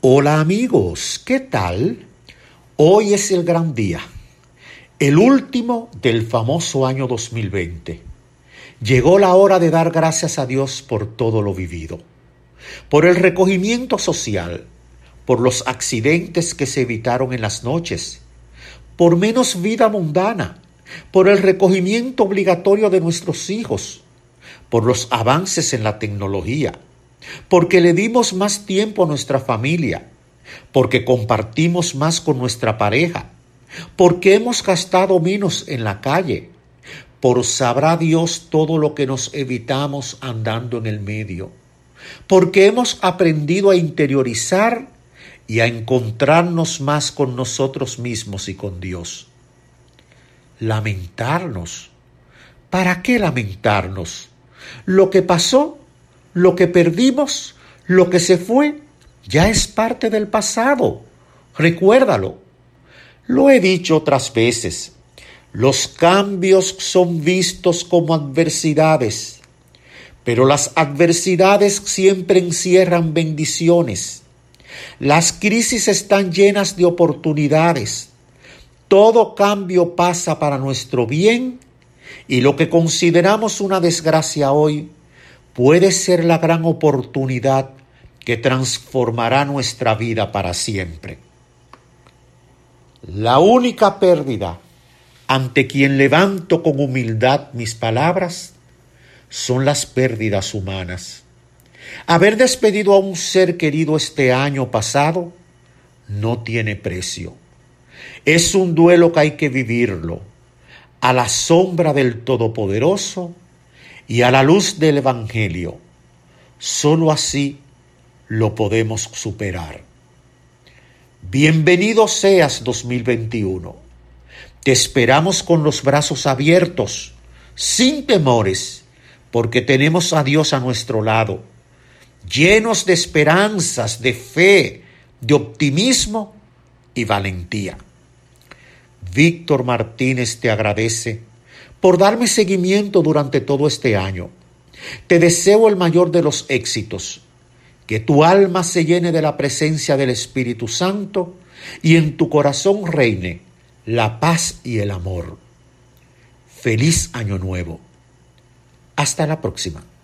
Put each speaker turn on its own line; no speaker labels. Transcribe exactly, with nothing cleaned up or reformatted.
Hola amigos, ¿qué tal? Hoy es el gran día, el último del famoso año dos mil veinte. Llegó la hora de dar gracias a Dios por todo lo vivido, por el recogimiento social, por los accidentes que se evitaron en las noches, por menos vida mundana, por el recogimiento obligatorio de nuestros hijos, por los avances en la tecnología, porque le dimos más tiempo a nuestra familia, porque compartimos más con nuestra pareja, porque hemos gastado menos en la calle, por sabrá Dios todo lo que nos evitamos andando en el medio, porque hemos aprendido a interiorizar y a encontrarnos más con nosotros mismos y con Dios. Lamentarnos. ¿Para qué lamentarnos? Lo que pasó, lo que perdimos, lo que se fue, ya es parte del pasado. Recuérdalo. Lo he dicho otras veces. Los cambios son vistos como adversidades, pero las adversidades siempre encierran bendiciones. Las crisis están llenas de oportunidades. Todo cambio pasa para nuestro bien y lo que consideramos una desgracia hoy puede ser la gran oportunidad que transformará nuestra vida para siempre. La única pérdida ante quien levanto con humildad mis palabras son las pérdidas humanas. Haber despedido a un ser querido este año pasado no tiene precio. Es un duelo que hay que vivirlo a la sombra del Todopoderoso y a la luz del Evangelio. Solo así lo podemos superar. Bienvenido seas dos mil veintiuno. Te esperamos con los brazos abiertos, sin temores, porque tenemos a Dios a nuestro lado, llenos de esperanzas, de fe, de optimismo y valentía. Víctor Martínez te agradece por darme seguimiento durante todo este año. Te deseo el mayor de los éxitos, que tu alma se llene de la presencia del Espíritu Santo y en tu corazón reine la paz y el amor. Feliz Año Nuevo. Hasta la próxima.